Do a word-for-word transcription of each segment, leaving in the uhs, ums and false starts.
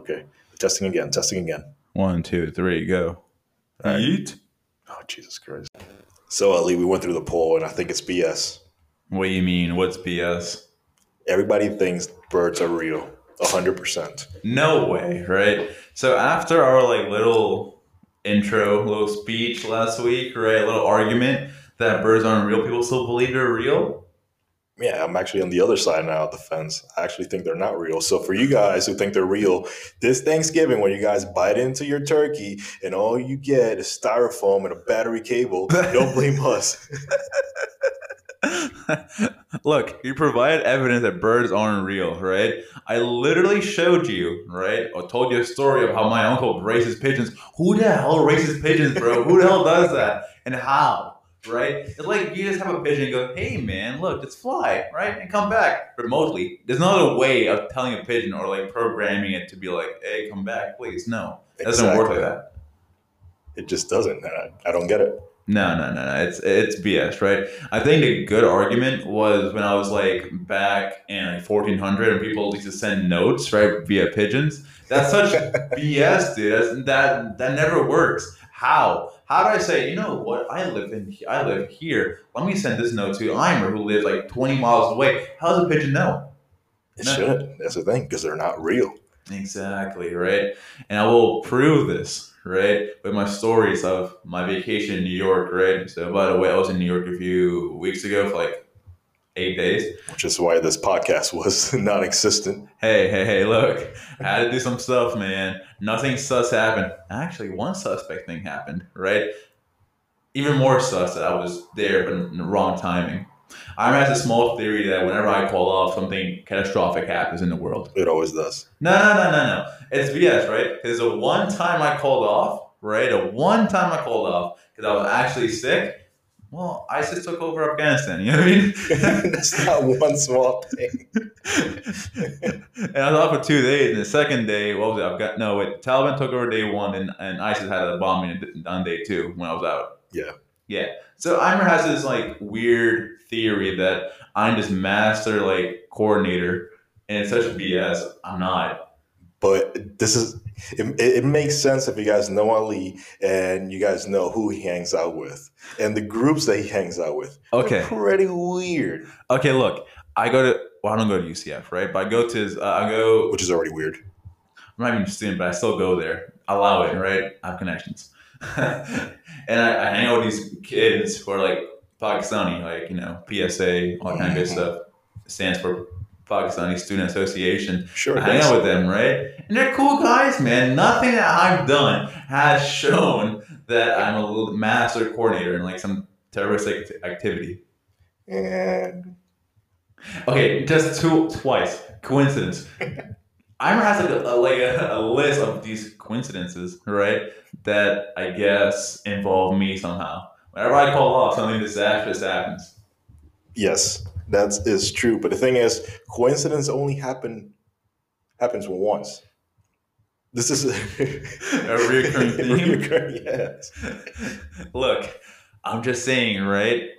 Okay. Testing again. Testing again. One, two, three, go. All right. Yeet. Oh, Jesus Christ. So, Ali, we went through the poll, and I think it's B S. What do you mean? What's B S? Everybody thinks birds are real. one hundred percent. No way, right? So after our like little intro, little speech last week, right? A little argument that birds aren't real, people still believe they're real? Yeah, I'm actually on the other side now of the fence. I actually think they're not real. So for you guys who think they're real, this Thanksgiving when you guys bite into your turkey and all you get is styrofoam and a battery cable, don't blame us. Look, you provided evidence that birds aren't real, right? I literally showed you, right? Or told you a story of how my uncle raises pigeons. Who the hell raises pigeons, bro? Who the hell does that? And how? Right? It's like you just have a pigeon and go, hey man, look, just fly, right? And come back remotely. There's not a way of telling a pigeon or like programming it to be like, hey, come back, please. No. It doesn't Exactly. work like that. It just doesn't. I, I don't get it. No, no, no, no. It's it's B S, right? I think a good argument was when I was like back in like fourteen hundred and people used to send notes, right, via pigeons. That's such B S, dude. That's, that that never works. How? How do I say, you know what? I live in I live here. Let me send this note to Eimer, who lives like twenty miles away. How does a pigeon know? It No. shouldn't. That's the thing, because they're not real. Exactly, right? And I will prove this, right, with my stories of my vacation in New York, right? So, by the way, I was in New York a few weeks ago for like eight days. Which is why this podcast was non-existent. Hey, hey, hey, look, I had to do some stuff, man. Nothing sus happened. Actually, one suspect thing happened, right? Even more sus that I was there, but in the wrong timing. I has a small theory that whenever I call off, something catastrophic happens in the world. It always does. No, no, no, no, no. It's B S, right? Because the one time I called off, right? The one time I called off because I was actually sick. Well, ISIS took over Afghanistan. You know what I mean? That's not one small thing. And I was off for two days. And the second day, what was it? I've got no. Wait, Taliban took over day one, and, and ISIS had a bombing on day two when I was out. Yeah. Yeah. So Eimer has this like weird theory that I'm this master like coordinator, and it's such B S. I'm not. But this is it, it makes sense if you guys know Ali and you guys know who he hangs out with and the groups that he hangs out with. Okay. They're pretty weird. Okay, look, I go to well, I don't go to U C F, right? But I go to his, uh, I go. Which is already weird. I'm not even a student, but I still go there. I allow it, right? I have connections, and I, I hang out with these kids who are like Pakistani, like you know, P S A, all that kind of good stuff. It stands for Pakistani Student Association. Sure. I hang out with them, right? And they're cool guys, man. Nothing that I've done has shown that I'm a little master coordinator in like some terroristic activity. And Okay, just two twice coincidence. Eimer has like a, a like a, a list of these coincidences, right? That I guess involve me somehow. Whenever I call off, something disastrous happens. yes, that is true. But the thing is, coincidence only happen happens once. This is A recurring theme. Reoccurring, yes. Look, I'm just saying, right?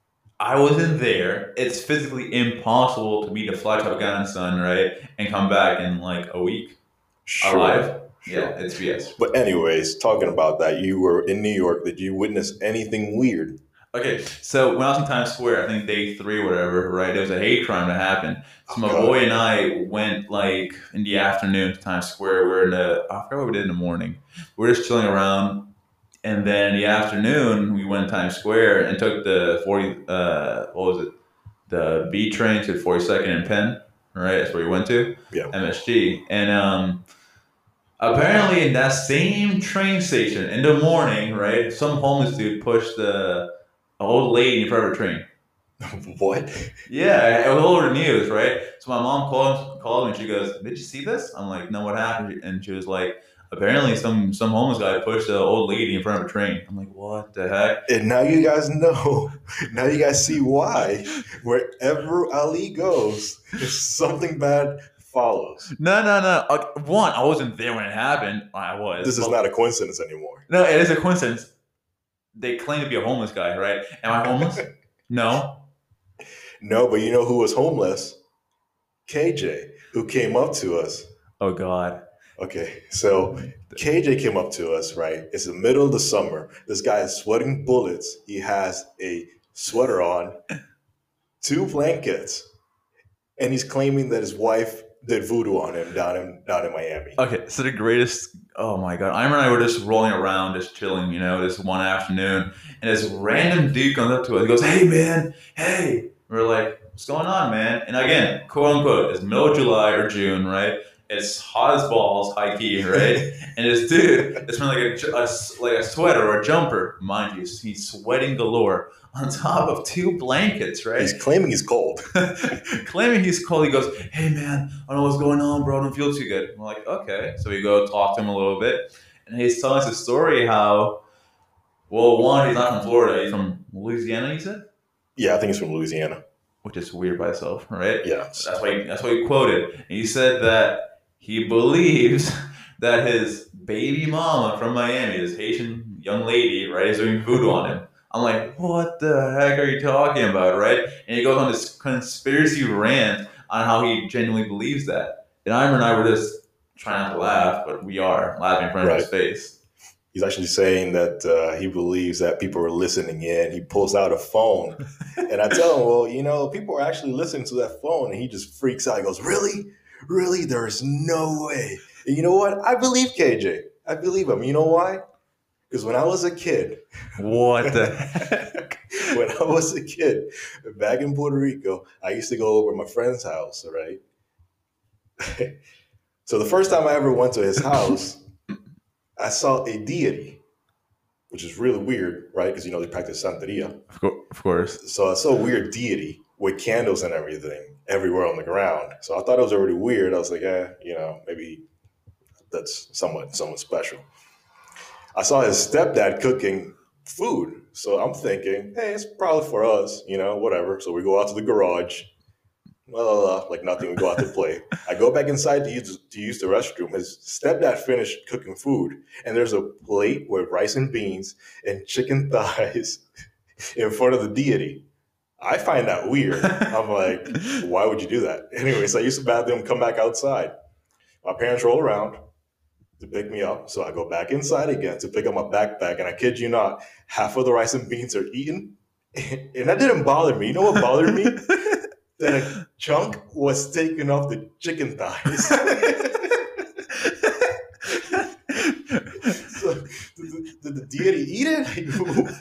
I wasn't there. It's physically impossible to be to fly to Afghanistan, right, and come back in like a week Sure. alive. Sure. Yeah, it's B S. But anyways, talking about that, you were in New York. Did you witness anything weird? Okay, so when I was in Times Square, I think day three or whatever, right, there was a hate crime that happened. So my Oh, God. boy and I went like in the afternoon to Times Square. We were in the, I forgot what we did in the morning. We were just chilling around. And then in the afternoon, we went to Times Square and took the forty, uh, what was it? The B train to forty-second and Penn, right? That's where we went to, Yeah. M S G. And um, apparently in that same train station in the morning, right, some homeless dude pushed the a old lady in front of a train. What? Yeah, it was all over the news, right? So my mom called called me and she goes, "Did you see this?" I'm like, "No, what happened?" And she was like, "Apparently, some some homeless guy pushed an old lady in front of a train." I'm like, "What the heck?" And now you guys know. Now you guys see why. Wherever Ali goes, something bad follows. No, no, no. Uh, one, I wasn't there when it happened. I was. This is but- not a coincidence anymore. No, it is a coincidence. They claim to be a homeless guy, right? Am I homeless? No. No, but you know who was homeless? K J, who came up to us. Oh God. Okay, so K J came up to us, right? It's the middle of the summer. This guy is sweating bullets. He has a sweater on, two blankets, and he's claiming that his wife did voodoo on him down in down in Miami. Okay, so the greatest. Oh my god! I remember I were just rolling around, just chilling, you know, this one afternoon, and this random dude comes up to us. He goes, "Hey, man, hey." We're like, "What's going on, man?" And again, quote unquote, it's middle of July or June, right? It's hot as balls, high key, right? And this dude is wearing like a, a like a sweater or a jumper, mind you. He's sweating galore on top of two blankets, right? He's claiming he's cold. Claiming he's cold. He goes, "Hey man, I don't know what's going on, bro. I don't feel too good." I'm like, "Okay." So we go talk to him a little bit, and he's telling us a story how, well, one, he's not from Florida. He's from Louisiana. He said, Yeah, I think he's from Louisiana. which is weird by itself, right? Yeah. That's why. He, that's why he quoted. And he said that he believes that his baby mama from Miami, this Haitian young lady, right, is doing voodoo on him. I'm like, what the heck are you talking about, right? And he goes on this conspiracy rant on how he genuinely believes that. And Imer and I were just trying not to laugh, but we are laughing in front of his face. He's actually saying that uh, he believes that people are listening in. He pulls out a phone, and I tell him, well, you know, people are actually listening to that phone, and he just freaks out. He goes, really? Really? There is no way. And you know what? I believe K J. I believe him. You know why? Because when I was a kid, what the heck? When I was a kid, back in Puerto Rico, I used to go over to my friend's house, right? So the first time I ever went to his house, I saw a deity, which is really weird, right? Because, you know, they practice Santeria. Of, co- of course. So I saw a weird deity with candles and everything everywhere on the ground. So I thought it was already weird. I was like, eh, you know, maybe that's somewhat, somewhat special. I saw his stepdad cooking food. So I'm thinking, hey, it's probably for us, you know, whatever. So we go out to the garage, blah, blah, blah, like nothing. We go out to play. I go back inside to use, to use the restroom. His stepdad finished cooking food, and there's a plate with rice and beans and chicken thighs in front of the deity. I find that weird. I'm like, why would you do that? Anyways, I used to bathroom, come back outside. My parents roll around to pick me up. So I go back inside again to pick up my backpack. And I kid you not, half of the rice and beans are eaten. And that didn't bother me. You know what bothered me? That a chunk was taken off the chicken thighs. So did the, did the deity eat it?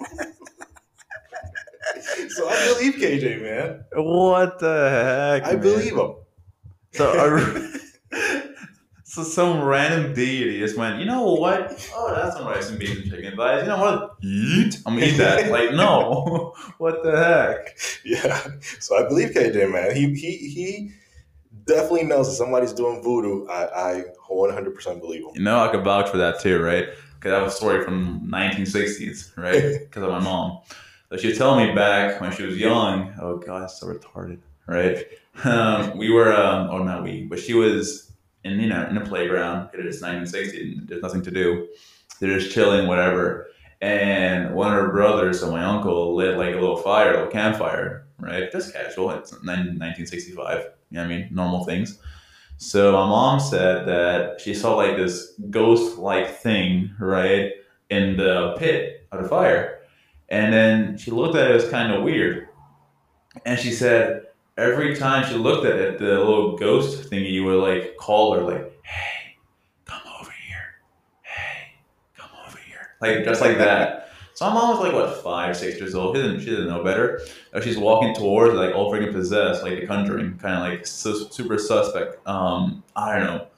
So I believe K J, man. What the heck? I man? believe him. So, a, so some random deity just went, you know what? Oh, that's some rice and beans and chicken thighs. You know what? Eat. I'm gonna eat that. Like, no. What the heck? Yeah. So I believe K J, man. He he he definitely knows that somebody's doing voodoo. I, I one hundred percent believe him. You know, I could vouch for that too, right? Because I have a story from nineteen sixties, right? Because of my mom. So she would tell me back when she was young, oh God, it's so retarded, right? Um, we were, um, or not we, but she was in, you know, in the playground. It's nineteen sixty, there's nothing to do. They're just chilling, whatever. And one of her brothers, so my uncle, lit like a little fire, a little campfire, right? Just casual. It's nineteen sixty-five. You know what I mean? Normal things. So my mom said that she saw like this ghost-like thing, right, in the pit of the fire. And then she looked at it, it was kind of weird. And she said every time she looked at it, the little ghost thingy would like call her like, hey, come over here. Hey, come over here. Like just like that. So my mom was like, what, five, six years old. She didn't, she didn't know better. She's walking towards like all freaking possessed, like The Conjuring, kind of like su- super suspect. Um, I don't know.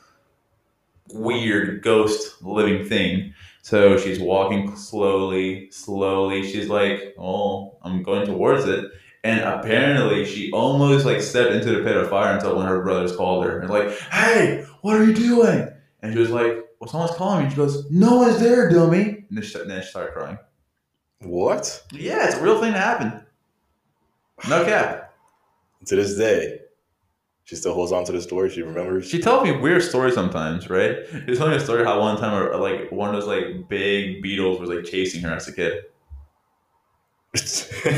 Weird ghost living thing. So she's walking slowly, slowly. She's like, oh, I'm going towards it. And apparently she almost like stepped into the pit of fire until one of her brothers called her. And like, hey, what are you doing? And she was like, well, someone's calling me. And she goes, no one's there, dummy. And then she, then she started crying. What? Yeah, it's a real thing that happened. No cap. To this day, she still holds on to the story. She remembers. She tells me weird stories sometimes, right? She told me a story how one time, or like one of those like big beetles was like chasing her as a kid.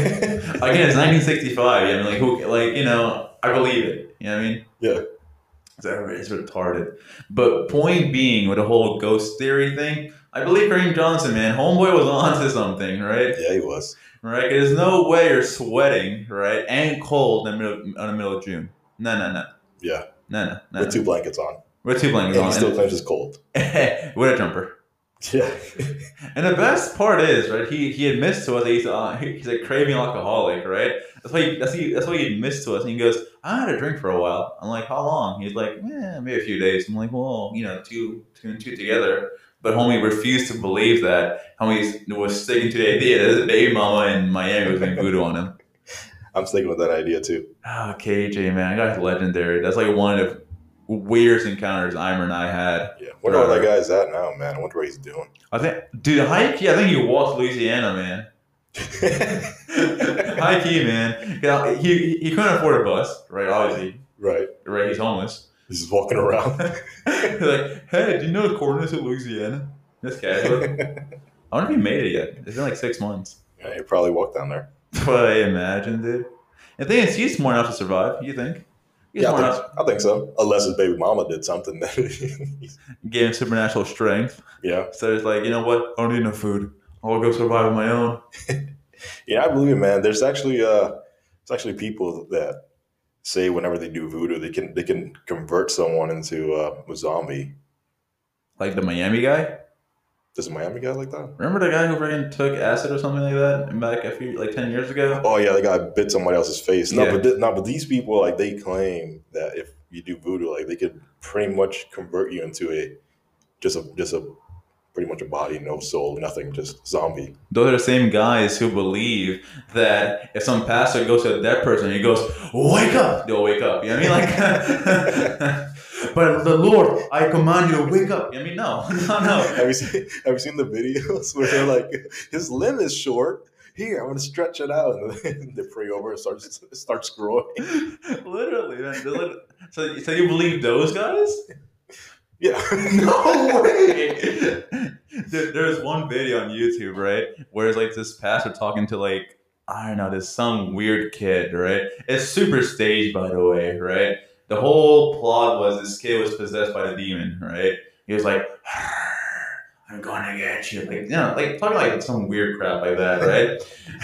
Again, it's nineteen sixty-five. I mean, like, who, like, you know, I believe it. You know what I mean? Yeah. It's retarded. But point being, with the whole ghost theory thing, I believe Kareem Johnson, man, homeboy was onto something, right? Yeah, he was. Right? There's no way you're sweating, right, and cold in the middle, in the middle of June. No, no, no, Yeah, no, no, no. with two blankets on, With two blankets and on, he still and, claims it's cold. with a jumper. Yeah, And the best part is, right? He he admits to us that he's uh, he's a craving alcoholic, right? That's why he, that's he, that's why he admits to us, and he goes, "I had a drink for a while." I'm like, "How long?" He's like, "Eh, maybe a few days." I'm like, "Well, you know, two two and two together." But homie refused to believe that. Homie was sticking to the idea that his baby mama in Miami was doing voodoo on him. I'm sticking with that idea too. Ah, K J, man, that guy's legendary. That's like one of the weirdest encounters Eimer and I had. Yeah, wonder where that guy's at now, man. I wonder what he's doing. I think, dude, high key, I think he walked Louisiana, man. High key, man. Yeah, he he couldn't afford a bus, right? Obviously, Right. right. He's homeless. He's just walking around. He's like, hey, do you know the coordinates of Louisiana? That's casual. I wonder if he made it yet. It's been like six months. Yeah, he probably walked down there. But I imagine, dude. The thing is, he's smart enough to survive. You think? He's Yeah, I smart think, enough. I think so. Unless his baby mama did something. That Gave him supernatural strength. yeah. So it's like, you know what? I don't need no food. I'll go survive on my own. Yeah, I believe it, man. There's actually uh, there's actually people that say whenever they do voodoo, they can they can convert someone into uh, a zombie. Like the Miami guy. Does a Miami guy like that? Remember the guy who freaking took acid or something like that back a few, like ten years ago? Oh yeah, the guy bit somebody else's face. No, Yeah. but th- no, but these people like they claim that if you do voodoo, like they could pretty much convert you into a just a just a pretty much a body, no soul, nothing, just zombie. Those are the same guys who believe that if some pastor goes to a dead person, he goes, "Wake up!" They'll wake up. You know what I mean? Like, but the Lord, I command you to wake up. You know what I mean? No, no, no. Have you seen Have you seen the videos where they're like, his limb is short. Here, I'm gonna stretch it out, and then they pray over and starts starts growing. Literally, man. They're lit- So, so you believe those guys? Yeah. No way. There, there's one video on YouTube, right, where it's like this pastor talking to like I don't know, this some weird kid, right? It's super staged, by the way, right? The whole plot was this kid was possessed by the demon, right? He was like, "I'm gonna get you," like you know, like talking like some weird crap like that, right?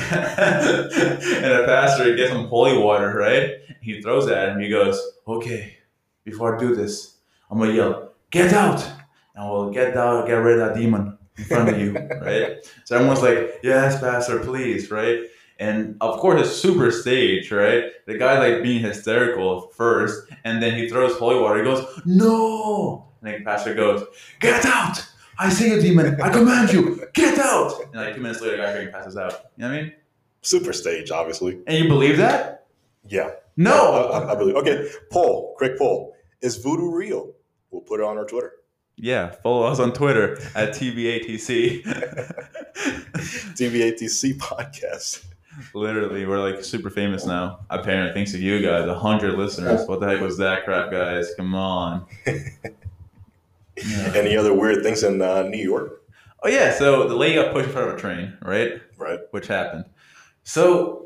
And the pastor gets some holy water, right? He throws it at him. He goes, "Okay, before I do this, I'm gonna yell, 'Get out!' And we'll get out, get rid of that demon in front of you," right? So everyone's like, "Yes, pastor, please," right? And of course, it's super staged, right? The guy's like being hysterical first, and then he throws holy water. He goes, "No!" And the pastor goes, "Get out! I see you, demon. I command you, get out!" And like two minutes later, the guy freaking passes out. You know what I mean? Super stage, obviously. And you believe that? Yeah. No! I, I, I believe. Okay, poll, quick poll. Is voodoo real? We'll put it on our Twitter. Yeah, follow us on Twitter at T V A T C. T V A T C podcast. Literally, we're like super famous now. Apparently, thanks to you guys, a hundred listeners. What the heck was that crap, guys? Come on. Yeah. Any other weird things in uh, New York? Oh yeah, so the lady got pushed in front of a train, right? Right. Which happened. So,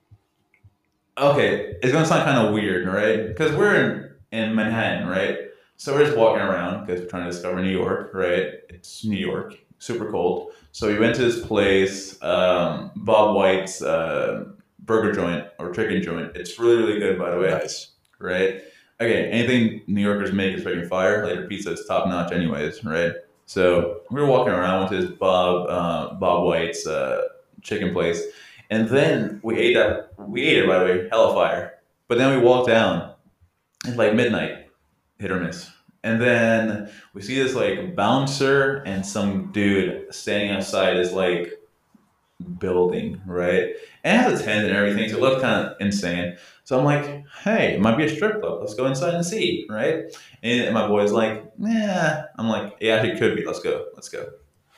okay, it's gonna sound kind of weird, right? Because we're in in Manhattan, right? So we're just walking around because we're trying to discover New York, right? It's New York, super cold. So we went to this place, um, Bob White's uh, burger joint or chicken joint. It's really, really good, by the way. Nice. Right? Okay, anything New Yorkers make is freaking fire. Like their pizza is top notch, anyways, right? So we were walking around, went to this Bob uh, Bob White's uh, chicken place, and then we ate that. We ate it, by the way, hella fire. But then we walked down. It's like midnight, hit or miss. And then we see this like bouncer and some dude standing outside this like building, right? And it has a tent and everything, so it looked kind of insane. So I'm like, hey, it might be a strip club. Let's go inside and see, right? And my boy's like, yeah. I'm like, it actually could be. Let's go. Let's go.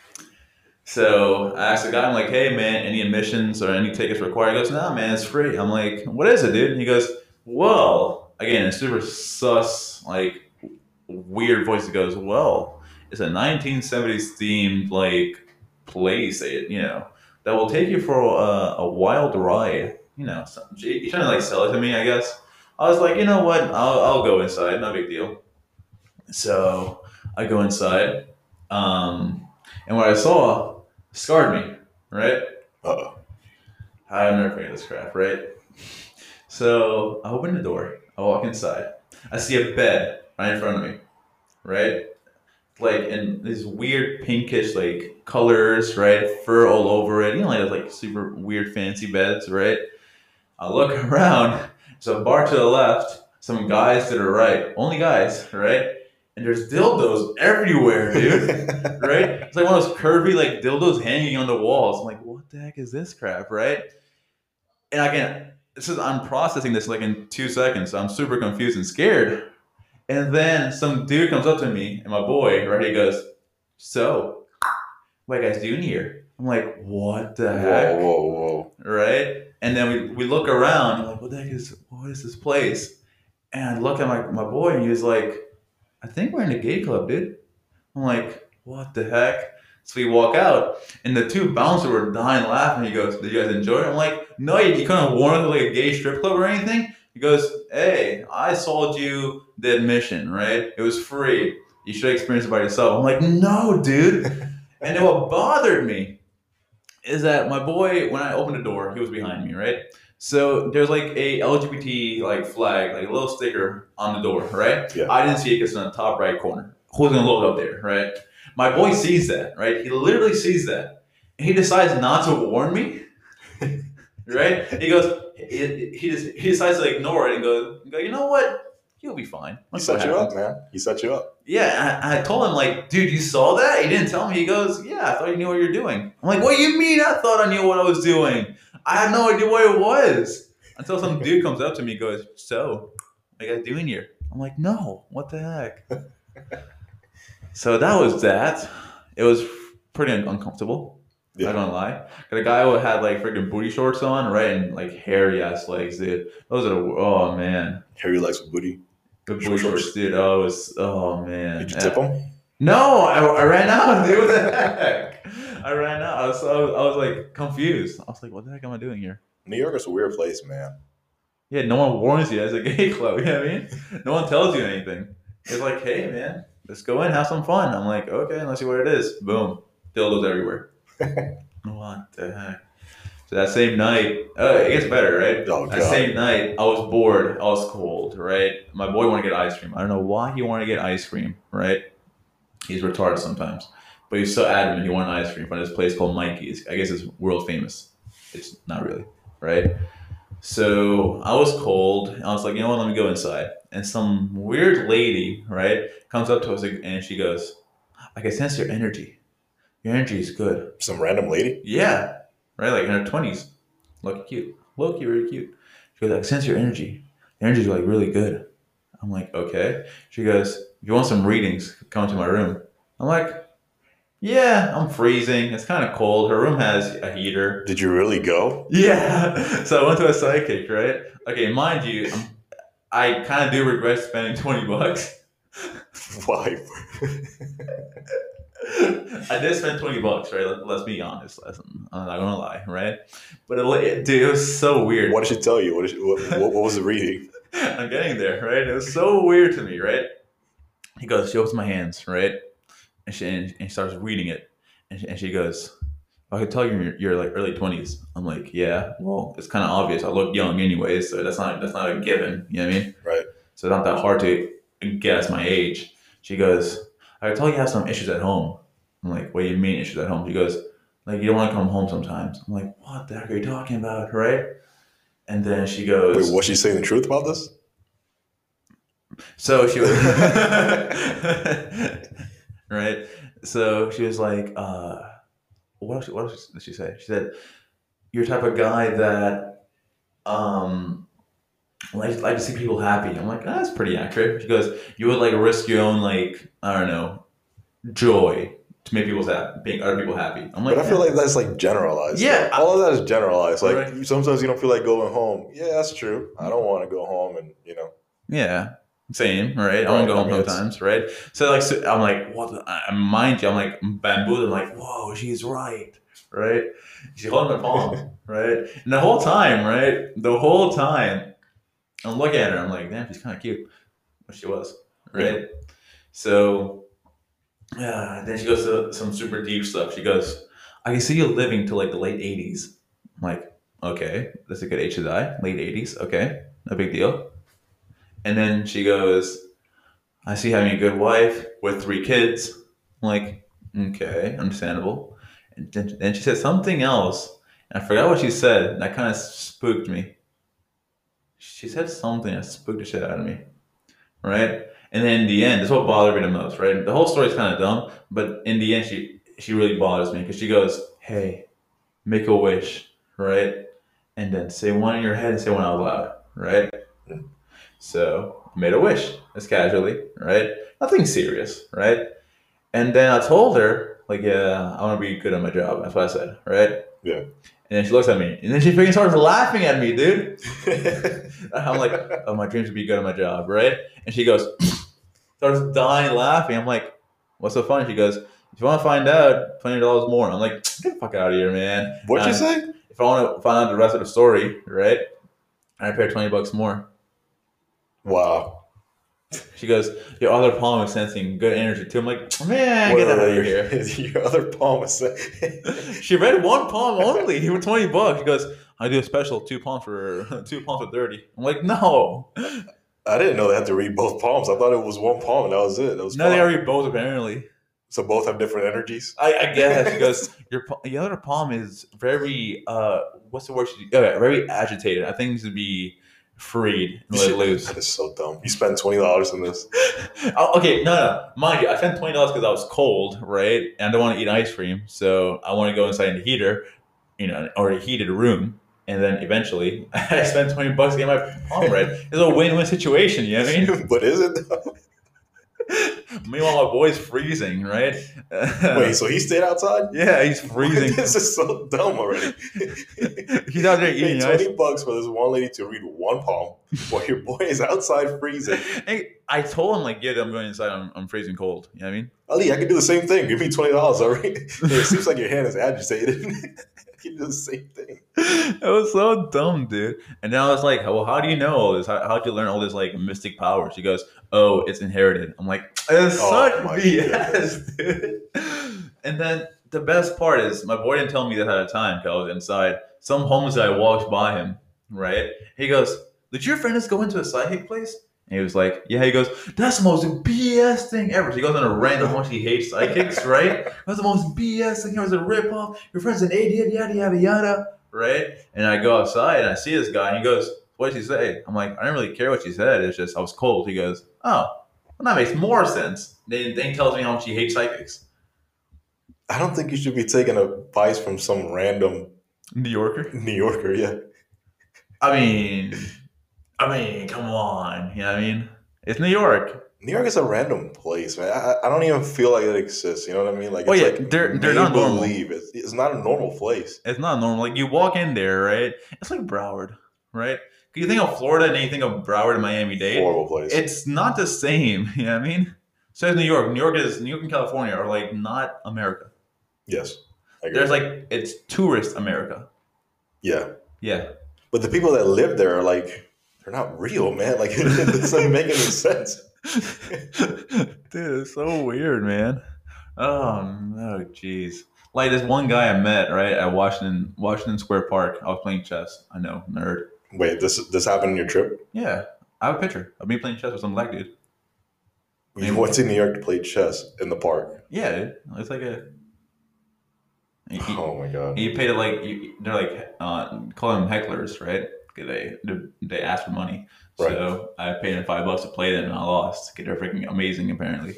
So I asked the guy, I'm like, hey, man, any admissions or any tickets required? He goes, nah, man, it's free. I'm like, what is it, dude? And he goes, well, again, it's super sus, like, weird voice. He goes, well, it's a nineteen seventies themed, like, place, you know, that will take you for a, a wild ride. You know, so, he's trying to, like, sell it to me, I guess. I was like, you know what? I'll, I'll go inside. No big deal. So I go inside. Um, and what I saw scarred me, right? Uh-oh. I'll never forget this crap, right? So I open the door. I walk inside. I see a bed right in front of me, right? Like in these weird pinkish like colors, right? Fur all over it. You know, like those like super weird fancy beds, right? I look around. There's a bar to the left, some guys to the right. Only guys, right? And there's dildos everywhere, dude. Right? It's like one of those curvy like dildos hanging on the walls. I'm like, what the heck is this crap, right? And again, this is I'm processing this like in two seconds. So I'm super confused and scared. And then some dude comes up to me and my boy, right? He goes, "So, what are you guys doing here?" I'm like, "What the heck?" Whoa, whoa, whoa. Right? And then we, we look around. I'm like, "What the heck is what is this place?" And I look at my, my boy and he was like, "I think we're in a gay club, dude." I'm like, "What the heck?" So we walk out, and the two bouncers were dying laughing. He goes, "Did you guys enjoy it?" I'm like, "No, you, you couldn't warn us like a gay strip club or anything." He goes, "Hey, I sold you the admission, right? It was free. You should experience it by yourself." I'm like, "No, dude." And then what bothered me is that my boy, when I opened the door, he was behind me, right? So there's like a L G B T like flag, like a little sticker on the door, right? Yeah. I didn't see it because it's in the top right corner. Who's gonna look up there, right? My boy sees that, right? He literally sees that. And he decides not to warn me, right? He goes, he, he, just, he decides to ignore it and go, go, "You know what? You'll be fine." He set you up, man. He set you up. Yeah, I, I told him, like, "Dude, you saw that?" He didn't tell me. He goes, "Yeah, I thought you knew what you're doing." I'm like, "What do you mean I thought I knew what I was doing? I had no idea what it was." Until some dude comes up to me and goes, "So, what are you guys doing here?" I'm like, "No, what the heck?" So that was that. It was pretty un- uncomfortable. Yeah. Not gonna lie. The guy who had like freaking booty shorts on, right, and like hairy ass legs, dude. Those are the oh man. Hairy legs with booty. The booty Short shorts, shorts. dude. Oh, it was oh man. Did you tip him? No, I, I ran out, dude. What the heck? I ran out. I was, I was I was like confused. I was like, "What the heck am I doing here?" New York is a weird place, man. Yeah, no one warns you as a gay club. You know what I mean? No one tells you anything. It's like, "Hey, man, let's go in, have some fun." I'm like, "Okay, let's see what it is." Boom, dildos everywhere. What the heck? So that same night, uh, it gets better, right? Oh, that God. same night, I was bored. I was cold, right? My boy wanted to get ice cream. I don't know why he wanted to get ice cream, right? He's retarded sometimes. But he's so adamant he wanted ice cream from this place called Mikey's. I guess it's world famous. It's not really, right? So I was cold. I was like, "You know what? Let me go inside." And some weird lady, right, comes up to us and she goes, "I can sense your energy. Your energy is good." Some random lady? Yeah, right, like in her twenties. Look cute. Low key, really cute. She goes, "I can sense your energy. Your energy's like really good." I'm like, "Okay." She goes, "If you want some readings, come to my room." I'm like, "Yeah, I'm freezing. It's kind of cold." Her room has a heater. Did you really go? Yeah. So I went to a psychic, right? Okay, mind you, I'm, I kind of do regret spending twenty bucks. Why? I did spend twenty bucks, right? Let, let's be honest. I'm not gonna lie, right? But it, dude, it was so weird. What did she tell you? What, did she, what, what, what was the reading? I'm getting there, right? It was so weird to me, right? He goes, she opens my hands, right? And she, and she starts reading it. And she, and she goes, "I can tell you're, you're like early twenties. I'm like, "Yeah, well, it's kind of obvious. I look young anyways, so that's not that's not a given. You know what I mean?" Right. So it's not that hard to guess my age. She goes, "I can tell you have some issues at home." I'm like, "What do you mean issues at home?" She goes, "Like you don't want to come home sometimes." I'm like, "What the heck are you talking about?" Right? And then she goes, Wait, was she saying the truth about this? So she was right. So she was like, uh, "What else, what else did she say?" She said, "You're the type of guy that um like like to see people happy." I'm like, "Oh, that's pretty accurate." She goes, "You would like risk your own like I don't know joy to make people happy, make other people happy." I'm like, But I feel like that's like generalized. Yeah. All of that is generalized. Like Right. sometimes you don't feel like going home. Yeah, that's true. I don't want to go home and, you know. yeah, same, right? I Right, want to go I home mean, it's- sometimes, right? So like, so I'm like, what? the- I, mind you, I'm like bamboozled. I'm like, whoa, she's right, right? She's holding my palm, right? And the whole time, right? The whole time, I'm looking at her. I'm like, damn, she's kind of cute. But she was, Yeah. right? So uh, then she goes to some super deep stuff. She goes, I can see you living to like the late eighties. I'm like, okay, that's a good age to die. Late eighties. Okay, no big deal. And then she goes, I see you having a good wife with three kids. I'm like, okay, understandable. And then, then she said something else. And I forgot what she said. And that kind of spooked me. She said something that spooked the shit out of me. Right? And then in the end, this is what bothered me the most, right? The whole story is kind of dumb, but in the end, she she really bothers me because she goes, "Hey, make a wish, right? And then say one in your head and say one out loud, right?" So I made a wish, just casually, right? Nothing serious, right? And then I told her, like, yeah, I want to be good at my job. That's what I said, right? Yeah. And then she looks at me, and then she freaking starts laughing at me, dude. I'm like, oh, my dreams to be good at my job, right? And she goes, starts dying laughing. I'm like, what's so funny? She goes, if you want to find out, twenty dollars more. I'm like, get the fuck out of here, man. What'd you And say? if I want to find out the rest of the story, right? I pay her twenty bucks more. Wow. She goes, your other palm is sensing good energy too. I'm like, man, get out of here. Your other palm is. She read one palm only. He was twenty bucks. She goes, I do a special two palms for two palms for thirty. I'm like, no. I didn't know they had to read both palms. I thought it was one palm and that was it. That was No, they fine. already both apparently. So both have different energies. I, I guess. She goes, your pa- the other palm is very uh, what's the word? She, okay, very agitated. I think it needs to be freed and let loose. That is so dumb. You spend twenty dollars on this. Oh, okay, no, no, mind you, I spent twenty dollars because I was cold, right? And I don't want to eat ice cream, so I want to go inside the heater, you know, or a heated room. And then eventually, I spent twenty bucks to get my palm read. It's a win-win situation, you know what I mean? But is it though? Meanwhile, my boy's freezing, right? Wait, so he stayed outside? Yeah, he's freezing. This is so dumb already. He's out there You paid eating ice. twenty bucks for this one lady to read one palm while your boy is outside freezing. Hey, I told him, like, yeah, I'm going inside. I'm, I'm freezing cold. You know what I mean? Ali, I can do the same thing. Give me twenty dollars already. It seems like your hand is agitated. I can do the same thing. It was so dumb, dude. And then I was like, well, how do you know all this? How, how'd you learn all this, like, mystic power? She goes, oh, it's inherited. I'm like, it's Oh, such my B S, dude. And then the best part is, my boy didn't tell me that at the time because I was inside. Some homeless guy walked by him, right? He goes, did your friend just go into a psychic place? And he was like, yeah. He goes, that's the most B S thing ever. So he goes on a rant on how much he hates psychics, right? That's the most B S thing. It was a ripoff. Your friend's an idiot, yada, yada, yada, right? And I go outside and I see this guy and he goes, what did she say? I'm like, I didn't really care what she said. It's just I was cold. He goes, oh, well, that makes more sense. Then, then he tells me how much he hates psychics. I don't think you should be taking advice from some random New Yorker? New Yorker, yeah. I mean, I mean, come on. You know what I mean? It's New York. New York is a random place, man. I, I don't even feel like it exists. You know what I mean? Like, Oh, it's yeah, like they're- they're not normal. make-believe. It's, it's not a normal place. It's not normal. Like, you walk in there, right? It's like Broward, right? You think of Florida and then you think of Broward and Miami-Dade. Horrible place. It's not the same. You know what I mean? So is New York. New York is New York and California are like not America. Yes. I agree. There's like it's tourist America. Yeah. Yeah. But the people that live there are like, they're not real, man. Like, it doesn't make any sense. Dude, it's so weird, man. Oh no, jeez. Like this one guy I met right at Washington Washington Square Park. I was playing chess. I know, nerd. Wait, this this happened on your trip? Yeah, I have a picture of me playing chess with some black dude. You went to New York to play chess in the park. Yeah, dude. It's like a. He, Oh my god. he paid it like you, they're like uh, call them hecklers, right? 'Cause They they ask for money, Right. so I paid him five bucks to play them, and I lost. 'Cause they're freaking amazing, apparently.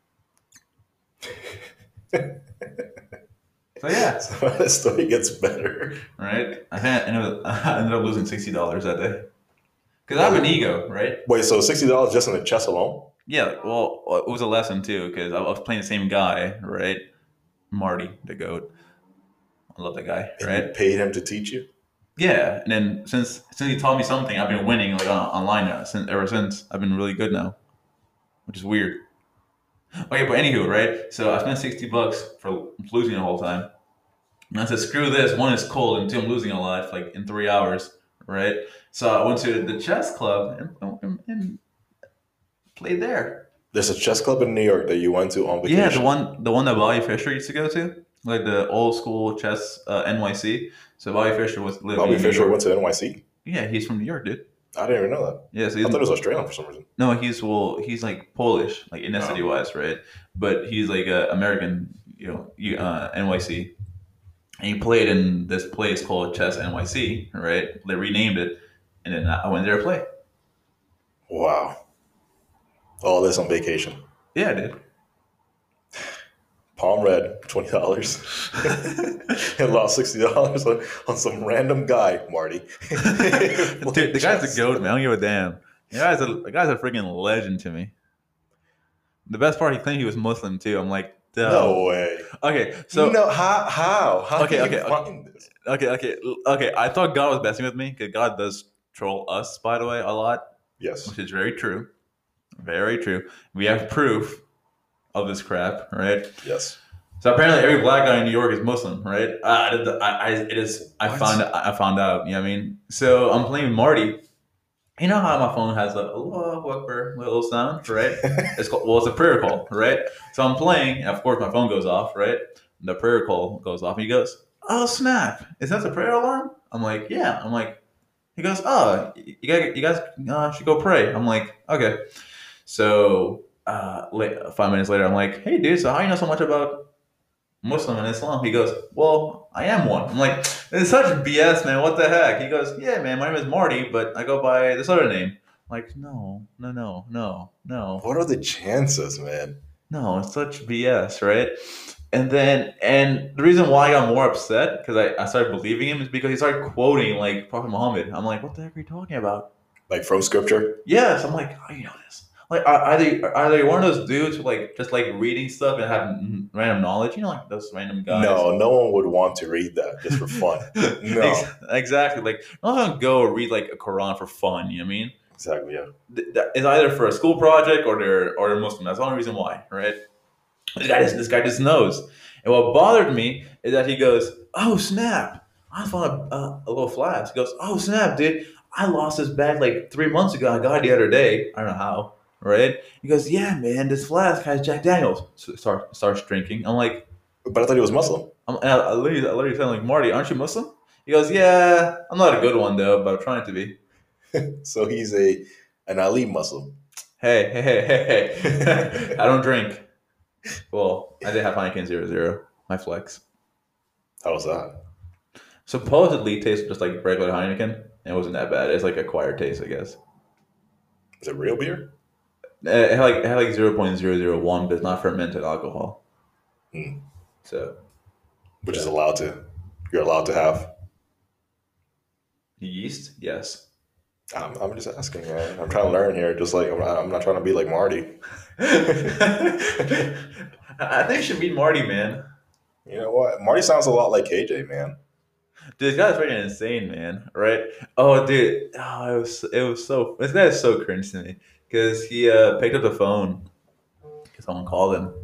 So yeah, So the story gets better. right. I had, ended up, I ended up losing sixty dollars that day because I have an ego, right? Wait, so sixty dollars just in the chess alone? Yeah. Well, it was a lesson too because I was playing the same guy, right? Marty the goat. I love that guy, And right? you paid him to teach you? Yeah, and then since since he taught me something, I've been winning like on, online now. Since ever since, I've been really good now, which is weird. Okay, but anywho, right? So I spent sixty bucks for losing the whole time, and I said, "Screw this! One is cold, and two, I'm losing a lot, like in three hours, right? So I went to the chess club and, and, and played there. There's a chess club in New York that you went to on Yeah, the vacation. one the one that Bobby Fischer used to go to, like the old school chess uh, N Y C. So Bobby Fischer was living Bobby in New Fischer York. went to N Y C. Yeah, he's from New York, dude. I didn't even know that. Yeah, so I he's, thought it was Australian for some reason. no, he's well, he's like Polish, like ethnicity wise, right? But he's like a American, you know, you- uh, N Y C, and he played in this place called Chess N Y C, right? They renamed it, and then I went there to play. Wow. All this on vacation. Yeah, dude. Palm red, twenty dollars. And lost sixty dollars on, on some random guy, Marty. Dude, the guy's a goat, man. I don't give a damn. The guy's a the guy's a freaking legend to me. The best part, he claimed he was Muslim too. I'm like, duh. No way. Okay, so no, how? How? How Okay, did you okay, find this? okay, okay, okay. I thought God was messing with me because God does troll us, by the way, a lot, Yes. which is very true. Very true. We have proof of this crap, right? Yes. So apparently, every black guy in New York is Muslim, right? Uh, I, I, it is. I What? found. I found out. You know what I mean? So I'm playing Marty. You know how my phone has a Allahu Akbar little sound, right? It's called, well, it's a prayer call, right? So I'm playing, and of course my phone goes off, right? The prayer call goes off, and he goes, "Oh snap! Is that the prayer alarm?" I'm like, "Yeah." I'm like, he goes, "Oh, you guys, you guys uh, should go pray." I'm like, "Okay." So uh, late, five minutes later, I'm like, "Hey, dude, so how you know so much about Muslim and Islam?" He goes, "Well, I am one." I'm like, "It's such B S, man. What the heck?" He goes, "Yeah, man, my name is Marty, but I go by this other name." I'm like, no, no, no, no, no, What are the chances, man? no. It's such B S, right? And then, and the reason why I got more upset because I, I started believing him is because he started quoting like Prophet Muhammad. I'm like, what the heck are you talking about? Like from scripture? Yes, I'm like, how do you know this? Like, are, are they are they one of those dudes who like just like reading stuff and have mm, random knowledge? You know, like those random guys. No, no one would want to read that just for fun. No. Ex- exactly. Like, I'm not gonna go read like a Quran for fun. You know what I mean? Exactly, yeah. Th- that- It's either for a school project or they're or they're Muslim. That's the only reason why, right? This guy just this guy just knows. And what bothered me is that he goes, "Oh snap! I found a, a, a little flask." He goes, "Oh snap, dude! I lost this bag like three months ago. I got it the other day. I don't know how." Right? He goes, "Yeah, man, this flask has Jack Daniels." So start starts drinking. I'm like, But I thought he was Muslim. I'm, and I, I literally, I literally tell him like, "Marty, aren't you Muslim?" He goes, "Yeah, I'm not a good one though, but I'm trying to be." So he's a an Ali Muslim. Hey, hey, hey, hey, hey! I don't drink. Well, I did have Heineken zero zero. My flex. How was that? Supposedly tastes just like regular Heineken. And it wasn't that bad. It's like acquired taste, I guess. Is it real beer? It had like it had like zero point zero zero one, but it's not fermented alcohol. Hmm. So Which is allowed to you're allowed to have. yeast, yes. I'm, I'm just asking, man. I'm trying to learn here. Just like I'm not, I'm not trying to be like Marty. I think you should meet Marty, man. You know what? Marty sounds a lot like K J, man. Dude, this guy's freaking insane, man. Right? Oh, dude. Oh, it was it was so. This guy is so cringe to me because he uh, picked up the phone because someone called him.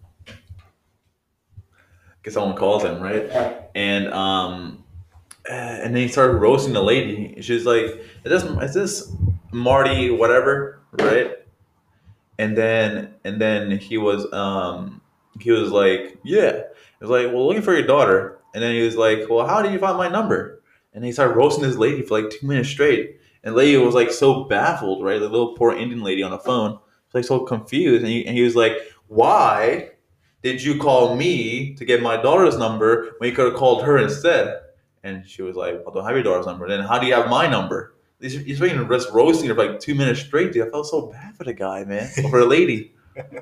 Because someone called him, right? And um, and then he started roasting the lady. She's like, "Is this is this Marty whatever?" Right? And then and then he was um he was like, "Yeah." He was like, "Well, looking for your daughter." And then he was like, "Well, how did you find my number?" And he started roasting this lady for like two minutes straight. And the lady was like so baffled, right? The little poor Indian lady on the phone, was like so confused. And he, and he was like, "Why did you call me to get my daughter's number when you could have called her instead?" And she was like, "Well, I don't have your daughter's number. Then how do you have my number?" He's, he's freaking just roasting her for like two minutes straight, dude. I felt so bad for the guy, man. Or for the lady.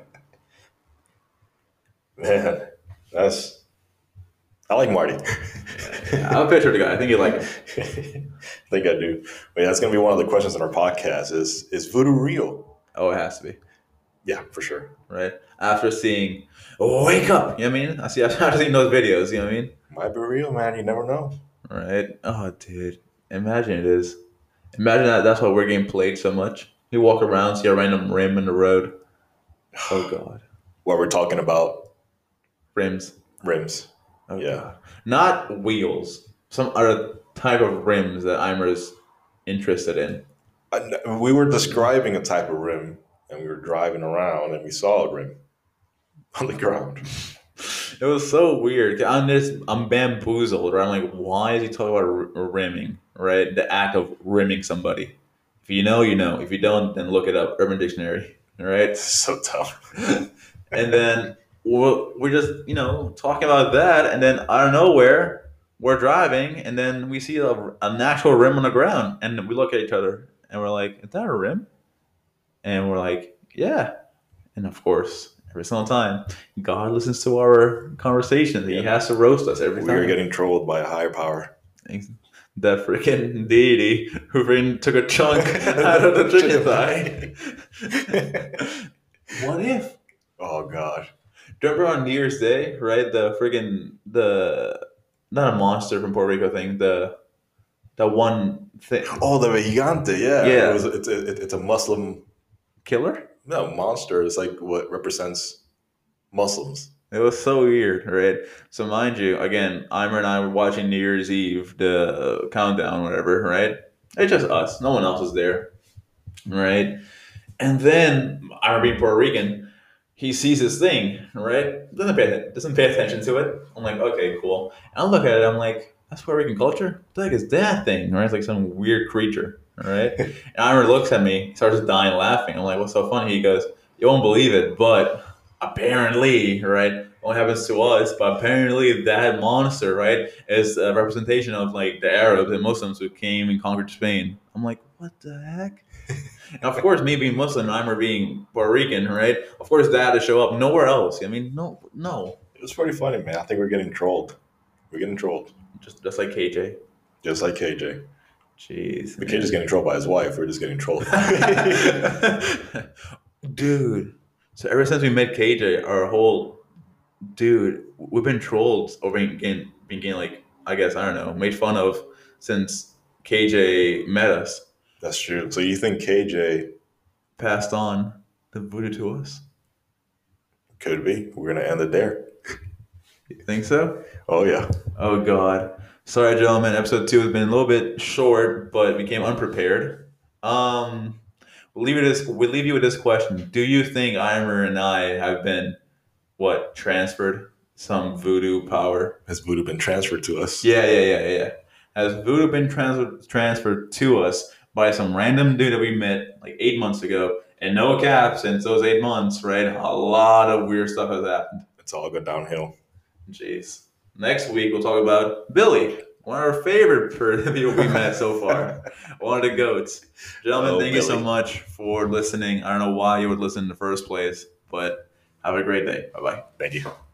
Man, that's. I like Marty. Yeah, I'll picture the guy. I think you like him. I think I do. But that's going to be one of the questions in our podcast: is is voodoo real? Oh, it has to be. Yeah, for sure. Right? After seeing Wake Up, you know what I mean? I see after seeing those videos, you know what I mean? Might be real, man. You never know. Right? Oh, dude. Imagine it is. Imagine that that's why we're getting played so much. You walk around, see a random rim in the road. Oh, God. What we're talking about, Rims. rims. Oh, Yeah. God. Not wheels. Some other type of rims that Imers interested in. I- we were describing a type of rim, and we were driving around, and we saw a rim on the ground. It was so weird. I'm just I'm bamboozled. Right? I'm like, why is he talking about r- rimming? Right, the act of rimming somebody. If you know, you know. If you don't, then look it up. Urban Dictionary. All right. So tough. And then we're, we're just you know talking about that, and then out of nowhere we're driving, and then we see a, a natural rim on the ground, and we look at each other, and we're like, "Is that a rim?" And we're like, "Yeah." And of course, every single time, God listens to our conversations. He Yeah. has to roast us every We time. were getting trolled by a higher power. That freaking deity who freaking took a chunk out of the chicken thigh. What if? Oh God. Do you remember on New Year's Day, right? The freaking the not a monster from Puerto Rico thing. The the one thing Oh, the gigante. Yeah. Yeah. It was, it's, a, it, it's a Muslim. killer. No, monster. It's like what represents Muslims. It was so weird, right? So mind you, again, Eimer and I were watching New Year's Eve, the countdown, whatever, right? It's just us. No one else is there, right? And then Eimer being Puerto Rican, he sees this thing, right? Doesn't pay doesn't pay attention to it. I'm like, okay, cool. And I look at it, I'm like, that's Puerto Rican culture? What the heck is that thing? Right? It's like some weird creature, right? And Eimer looks at me, starts dying laughing. I'm like, what's so funny? He goes, you won't believe it, but apparently, right, only happens to us, but apparently that monster, right, is a representation of like the Arabs and Muslims who came and conquered Spain. I'm like, what the heck? And of course, me being Muslim, and I'm being Puerto Rican, right? Of course, that to show up nowhere else. I mean, no, no, It was pretty funny, man. I think we're getting trolled. We're getting trolled. just just like K J. Just like K J. Jeez, The kid is getting trolled by his wife. We're just getting trolled. dude. So ever since we met K J, our whole dude, we've been trolled or being getting, being getting like I guess I don't know, made fun of since K J met us, That's true. So you think K J passed on the voodoo to us. could be? We're gonna end it there. You think so? Oh yeah. Oh God. Sorry, gentlemen. Episode two has been a little bit short, but became unprepared. Um, we'll leave it as we'll leave you with this question: do you think Eimer and I have been what transferred some voodoo power? Has voodoo been transferred to us? Yeah, yeah, yeah, yeah. Has voodoo been transferred transferred to us by some random dude that we met like eight months ago? And no cap, since those eight months, right? A lot of weird stuff has happened. It's all good downhill. Jeez. Next week we'll talk about Billy, one of our favorite people we met so far. One of the goats. Gentlemen, Oh, thank you so Billy. much for listening. I don't know why you would listen in the first place, but have a great day. Bye bye. Thank you.